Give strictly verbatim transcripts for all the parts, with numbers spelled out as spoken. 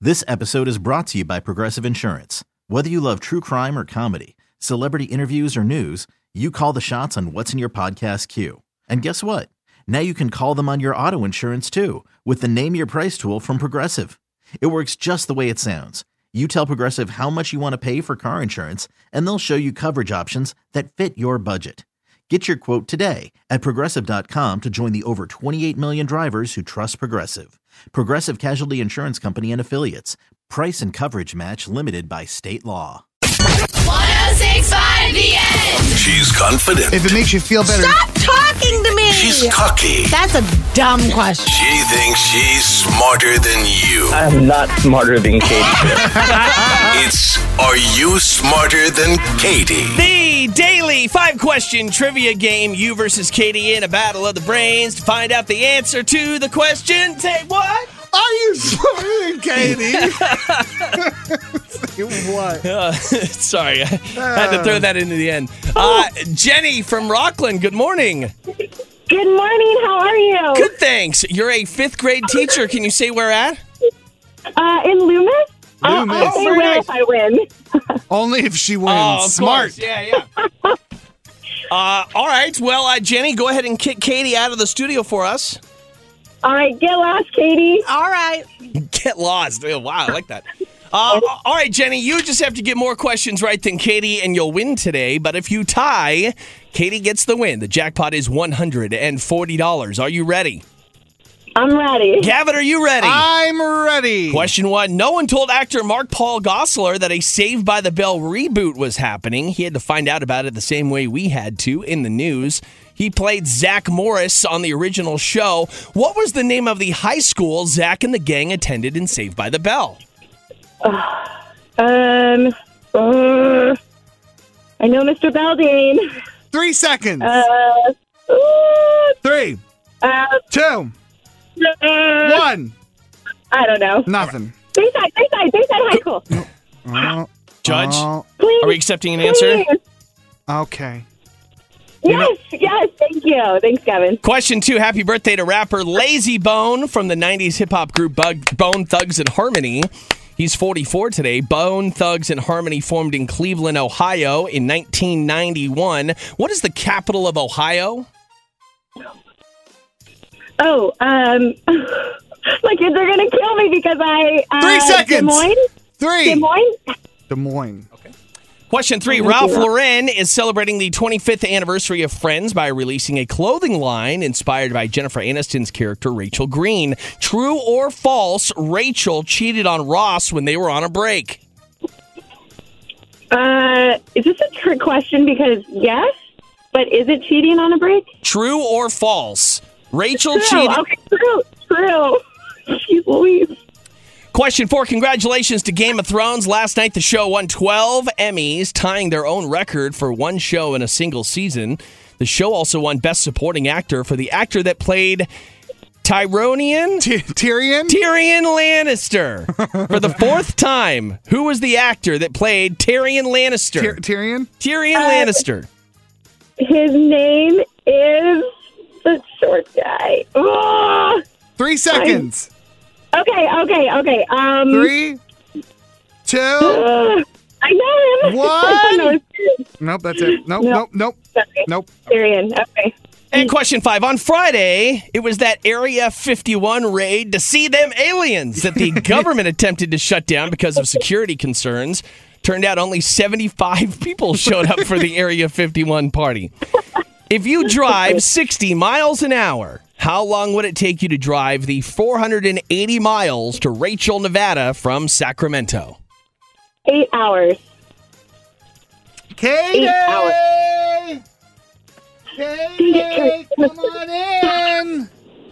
This episode is brought to you by Progressive Insurance. Whether you love true crime or comedy, celebrity interviews or news, you call the shots on what's in your podcast queue. And guess what? Now you can call them on your auto insurance too with the Name Your Price tool from Progressive. It works just the way it sounds. You tell Progressive how much you want to pay for car insurance, and they'll show you coverage options that fit your budget. Get your quote today at Progressive dot com to join the over twenty-eight million drivers who trust Progressive. Progressive Casualty Insurance Company and Affiliates. Price and coverage match limited by state law. one oh six point five The End. She's confident. If it makes you feel better. Stop talking to me. She's cocky. That's a dumb question. She thinks she's smarter than you. I'm not smarter than Katie. It's Are You Smarter Than Katie? The daily five-question trivia game, you versus Katie in a battle of the brains. To find out the answer to the question, say what? Are you smarter than Katie? What? Uh, sorry, I had to throw that into the end. Uh, Jenny from Rockland, good morning. Good morning. How are you? Good, thanks. You're a fifth grade teacher. Can you say where at? Uh, in Loomis? Uh, Loomis. I'll say Oh, win if I win. Only if she wins. Oh, of Smart. course. Yeah, yeah. uh, all right. Well, uh, Jenny, go ahead and kick Katie out of the studio for us. All right, get lost, Katie. All right. Get lost. Oh, wow, I like that. Uh, all right, Jenny, you just have to get more questions right than Katie, and you'll win today. But if you tie, Katie gets the win. The jackpot is one hundred forty dollars. Are you ready? I'm ready. Gavin, are you ready? I'm ready. Question one. No one told actor Mark Paul Gosselaar that a Saved by the Bell reboot was happening. He had to find out about it the same way we had to in the news. He played Zach Morris on the original show. What was the name of the high school Zach and the gang attended in Saved by the Bell? Um, uh, I know Mister Baldane. Three seconds. Uh, ooh, Three, uh, two, uh, one. I don't know. Nothing. Bayside, Bayside, Bayside High School. Oh, Judge, oh, Please. are we accepting an answer? Please. okay. Yes, yes, thank you. Thanks, Kevin. Question two. Happy birthday to rapper Lazy Bone from the nineties hip-hop group Bug- Bone Thugs and Harmony. He's forty-four today. Bone Thugs and Harmony formed in Cleveland, Ohio in nineteen ninety-one. What is the capital of Ohio? Oh, um, my kids are going to kill me because I... Uh, Three seconds. Des Moines? Three. Des Moines? Des Moines. Question three. Ralph Lauren is celebrating the twenty-fifth anniversary of Friends by releasing a clothing line inspired by Jennifer Aniston's character, Rachel Green. True or false, Rachel cheated on Ross when they were on a break? Uh, is this a trick question? Because yes, but is it cheating on a break? True or false, Rachel True. cheated... Okay, true. True. Jeez Louise. Question four. Congratulations to Game of Thrones. Last night, the show won twelve Emmys, tying their own record for one show in a single season. The show also won Best Supporting Actor for the actor that played Tyronian? T- Tyrion? Tyrion Lannister. For the fourth time, who was the actor that played Tyrion Lannister? Ty- Tyrion? Tyrion Uh, Lannister. His name is the short guy. Ugh. Three seconds. Okay, okay, okay. Um, Three, two. uh, I know him. One. I know his name. Nope, that's it. Nope, No. nope, nope, Sorry. nope. Tyrion. Okay. And question five. On Friday, it was that Area fifty-one raid to see them aliens that the government attempted to shut down because of security concerns. Turned out only seventy-five people showed up for the Area fifty-one party. If you drive sixty miles an hour, how long would it take you to drive the four hundred eighty miles to Rachel, Nevada from Sacramento? Eight hours. Katie! Eight hours. Katie, come on in.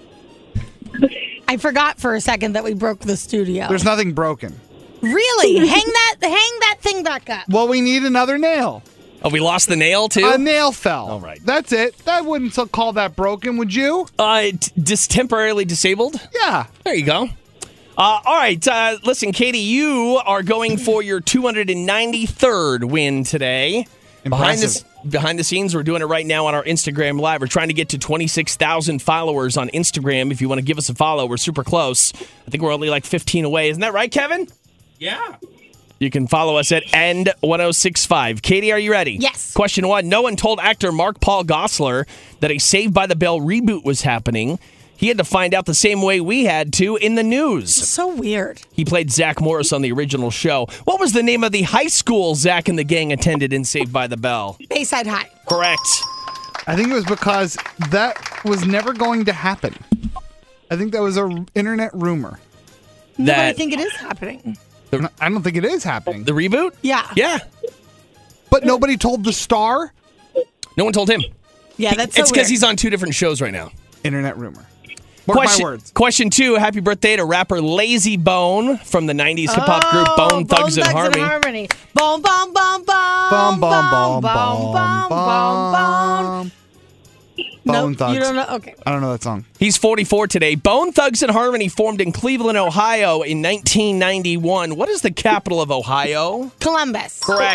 I forgot for a second that we broke the studio. There's nothing broken. Really? hang that hang that thing back up. Well, we need another nail. Oh, we lost the nail, too? A nail fell. All right. That's it. That wouldn't so- call that broken, would you? Uh, t- dis- temporarily disabled? Yeah. There you go. Uh, all right. Uh, listen, Katie, you are going for your two hundred ninety-third win today. Behind Impressive. the, behind the scenes. We're doing it right now on our Instagram Live. We're trying to get to twenty-six thousand followers on Instagram. If you want to give us a follow, we're super close. I think we're only like fifteen away. Isn't that right, Kevin? Yeah. You can follow us at End ten sixty-five. Katie, are you ready? Yes. Question one. No one told actor Mark Paul Gosselaar that a Saved by the Bell reboot was happening. He had to find out the same way we had to in the news. So weird. He played Zach Morris on the original show. What was the name of the high school Zach and the gang attended in Saved by the Bell? Bayside High. Correct. I think it was because that was never going to happen. I think that was a internet rumor. No, That- I think it is happening. I don't think it is happening. The reboot? Yeah. Yeah. But nobody told the star? No one told him. Yeah, that's so It's because weird. he's on two different shows right now. Internet rumor. Mark Question, my words. question two. Happy birthday to rapper Lazy Bone from the nineties hip-hop group Oh, Bone Thugs and Harmony. Harmony. Bone, bone, bone, bone. Bum, bum, bum, bone, bum, bone, bone. bum. Bone Nope, Thugs. you don't know? Okay. I don't know that song. He's forty-four today. Bone Thugs and Harmony formed in Cleveland, Ohio in nineteen ninety-one. What is the capital of Ohio? Columbus. Correct.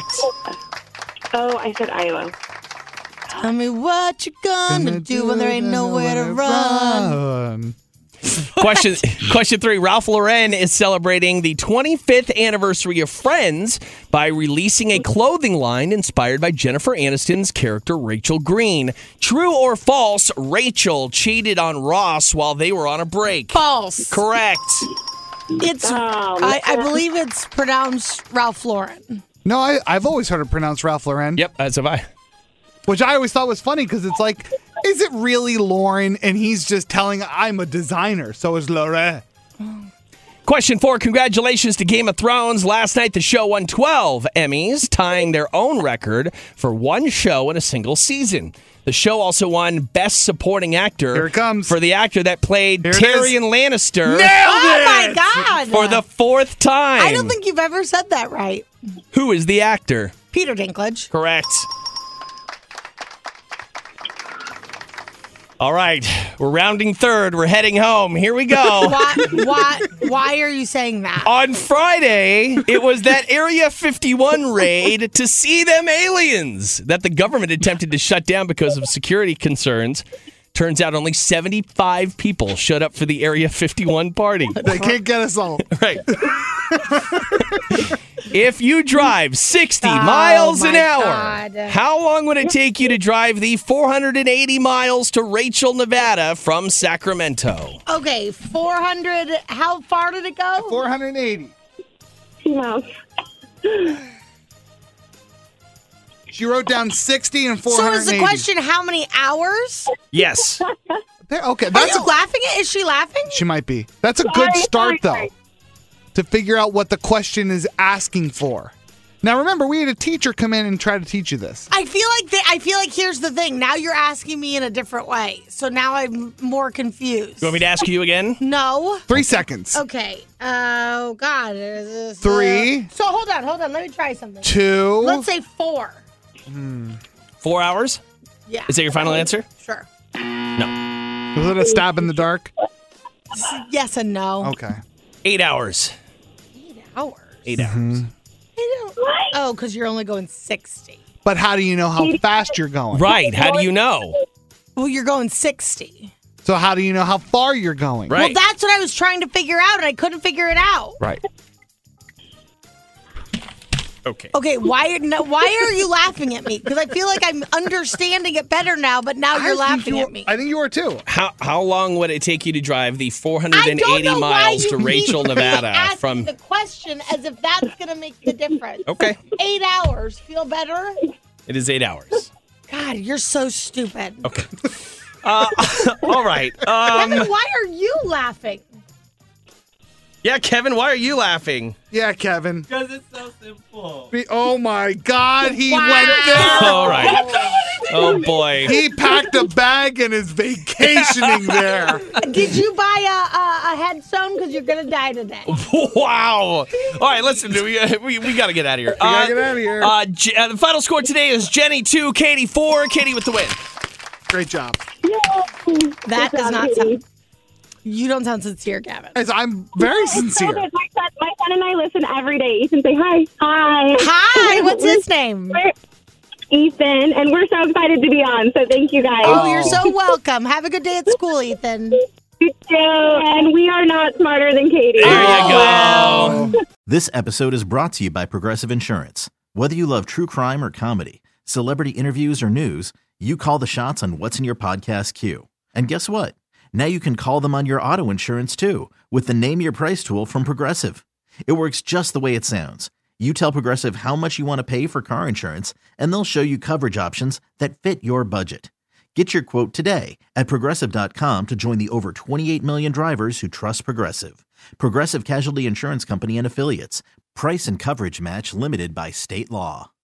Oh, I said Iowa. Tell me what you gonna do when there ain't nowhere to run. Question question three. Ralph Lauren is celebrating the twenty-fifth anniversary of Friends by releasing a clothing line inspired by Jennifer Aniston's character Rachel Green. True or false, Rachel cheated on Ross while they were on a break? False. Correct. It's. Oh, I, I believe it's pronounced Ralph Lauren. No, I, I've always heard it pronounced Ralph Lauren. Yep, as have I. Which I always thought was funny because it's like, is it really Lauren? And he's just telling, I'm a designer. So is Lauren. Question four. Congratulations to Game of Thrones. Last night, the show won twelve Emmys, tying their own record for one show in a single season. The show also won Best Supporting Actor Here it comes. for the actor that played Here it Tyrion Lannister Nailed Oh it! my God! for the fourth time. I don't think you've ever said that right. Who is the actor? Peter Dinklage. Correct. All right, we're rounding third. We're heading home. Here we go. Why? Why? Why are you saying that? On Friday, it was that Area fifty-one raid to see them aliens that the government attempted to shut down because of security concerns. Turns out only seventy-five people showed up for the Area fifty-one party. They can't get us all. Right. If you drive sixty miles an my hour, God. how long would it take you to drive the four hundred eighty miles to Rachel, Nevada from Sacramento? Okay, four hundred. How far did it go? four hundred eighty. Two miles. She wrote down sixty and four So hundred eighty. is the question how many hours? Yes. There- okay, Are that's you a, laughing at? Is she laughing? she might be. That's a good Sorry, start, sorry, though, sorry. to figure out what the question is asking for. Now, remember, we had a teacher come in and try to teach you this. I feel like they, I feel like here's the thing. Now you're asking me in a different way. So now I'm more confused. You want me to ask you again? No. Three seconds. Okay. Oh God. Is this, uh, Three. So hold on, hold on. Let me try something. Two. Let's say four. Four hours? Yeah. Is that your final answer? Sure. No. Was it a stab in the dark? Yes and no. Okay. Eight hours. Eight hours. Eight hours. I don't- Oh, because you're only going sixty. But how do you know how fast you're going? Right. How do you know? Well, you're going sixty. So how do you know how far you're going? Right. Well, that's what I was trying to figure out, and I couldn't figure it out. Right. Okay. Okay, why no, why are you laughing at me? Because I feel like I'm understanding it better now, but now I you're think laughing you at were- me. I think you were too. How how long would it take you to drive the four hundred I don't eighty know why miles you to keep Rachel, Nevada asking from the question as if that's going to make the difference. Okay. Eight hours. Feel better? It is eight hours. God, you're so stupid. Okay. Uh, all right. Um, Kevin, why are you laughing? yeah, Kevin, why are you laughing? Yeah, Kevin. Because it's so simple. Be- Oh my God, he Wow. went there. All right. Oh boy. He packed a bag and is vacationing there. Did you buy a, a, a headstone? Because you're going to die today. Wow. All right, listen, we we, we got to get out of here. We gotta get outta here. Uh, J- uh, the final score today is Jenny two, Katie four. Katie with the win. Great job. That Good does job, not Katie. sound... You don't sound sincere, Gavin. Guys, I'm very So sincere. good. My son, my son and I listen every day. Ethan, say hi. Hi. Hi, what's his name? We're, Ethan, and we're so excited to be on. So thank you guys. Oh, you're so welcome. Have a good day at school, Ethan. You too. And we are not smarter than Katie. There you go. This episode is brought to you by Progressive Insurance. Whether you love true crime or comedy, celebrity interviews or news, you call the shots on what's in your podcast queue. And guess what? Now you can call them on your auto insurance too with the Name Your Price tool from Progressive. It works just the way it sounds. You tell Progressive how much you want to pay for car insurance, and they'll show you coverage options that fit your budget. Get your quote today at Progressive dot com to join the over twenty-eight million drivers who trust Progressive. Progressive Casualty Insurance Company and Affiliates. Price and coverage match limited by state law.